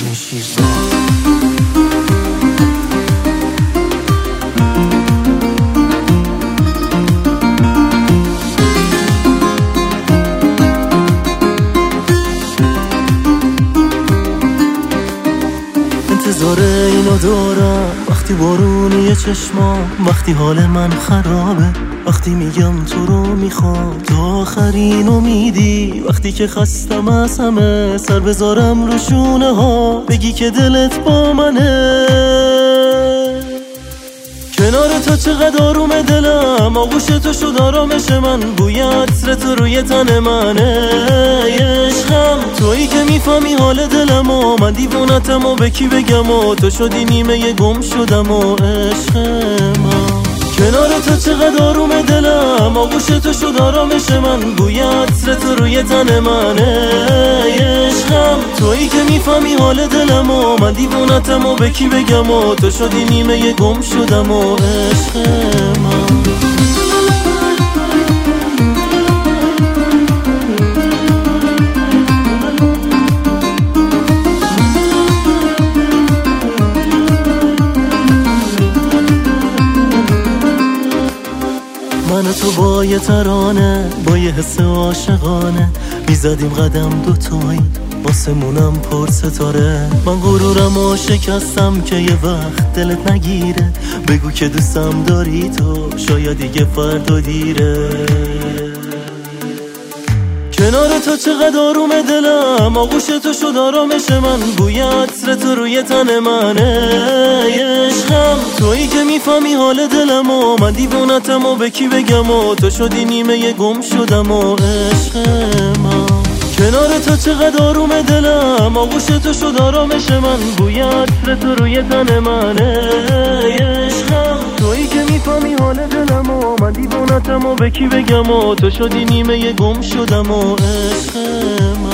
این شیرزاد. انتظار اینو دارم وقتی بارونی چشمام، وقتی حال من خرابه، وقتی میگم تو رو میخوام تا آخرین امیدی، وقتی که خستم از همه سر بذارم رو شونه ها، بگی که دلت با منه. کنار تو چقدر آروم دلم، آغوش تو شد آرامش من، بوی عطر تو روی تن منه. عشقم تویی که میفهمی حال دلم و من دیوونتم و به کی بگم و تو شدی نیمه گم شدم و عشق من. کنار تو چقدر آروم دلم، آغوش تو شد آرامش من، بوی عطر تو روی تن منه. عشقم تویی که میفهمی حال دلم و من دیوونتم و به کی بگم و تو شدی نیمه گم شدم و عشق من. من تو با یه ترانه، با یه حس عاشقانه، میزدیم قدم دوتایی، آسمونم پر ستاره. من غرورم و شکستم که یه وقت دلت نگیره، بگو که دوستم داری تو، شاید دیگه فردا دیره. کنار تو چقدر آروم دلم، آغوش تو شد آرامش من، بوی عطر تو روی تن منه. عشقم تویی که میفهمی حال دلم و من دیوونتم و به کی بگم و تو شدی نیمه گم شدم و عشق من. کنار تو چقدر آروم دلم، آغوش تو شد آرامش من، بوی عطر تو روی تن منه. عشقم تویی که میفهمی حال دلم و من دیوونتم و به کی بگم و تو شدی نیمه گم شدم و عشق من.